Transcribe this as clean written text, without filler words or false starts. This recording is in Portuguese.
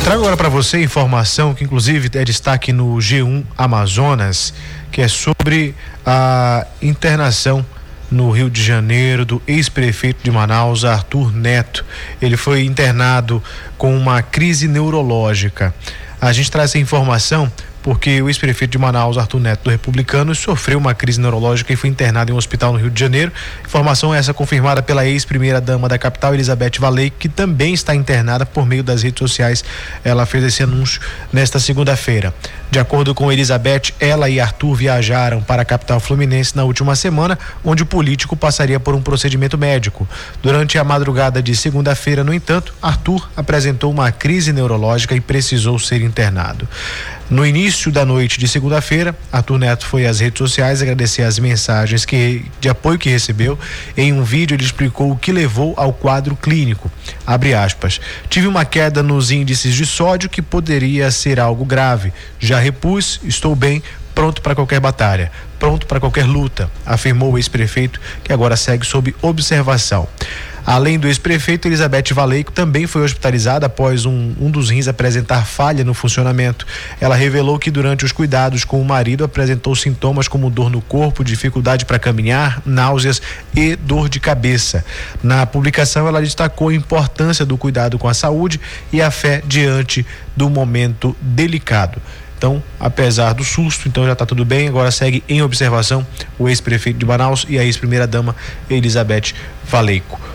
Trago agora para você informação que inclusive é destaque no G1 Amazonas, que é sobre a internação no Rio de Janeiro do ex-prefeito de Manaus, Arthur Neto. Ele foi internado com uma crise neurológica. A gente traz essa informação porque o ex-prefeito de Manaus, Arthur Neto, do Republicanos, sofreu uma crise neurológica e foi internado em um hospital no Rio de Janeiro. Informação essa confirmada pela ex-primeira-dama da capital, Elizabeth Valleico, que também está internada por meio das redes sociais. Ela fez esse anúncio nesta segunda-feira. De acordo com Elizabeth, ela e Arthur viajaram para a capital fluminense na última semana, onde o político passaria por um procedimento médico. Durante a madrugada de segunda-feira, no entanto, Arthur apresentou uma crise neurológica e precisou ser internado. No início da noite de segunda-feira, Arthur Neto foi às redes sociais agradecer as mensagens de apoio que recebeu. Em um vídeo, ele explicou o que levou ao quadro clínico. Abre aspas. Tive uma queda nos índices de sódio que poderia ser algo grave. Já repus, estou bem, pronto para qualquer batalha, pronto para qualquer luta, afirmou o ex-prefeito, que agora segue sob observação. Além do ex-prefeito, Elizabeth Valleico também foi hospitalizada após um dos rins apresentar falha no funcionamento. Ela revelou que durante os cuidados com o marido apresentou sintomas como dor no corpo, dificuldade para caminhar, náuseas e dor de cabeça. Na publicação, ela destacou a importância do cuidado com a saúde e a fé diante do momento delicado. Então, apesar do susto, então já está tudo bem. Agora segue em observação o ex-prefeito de Manaus e a ex-primeira-dama Elizabeth Valleico.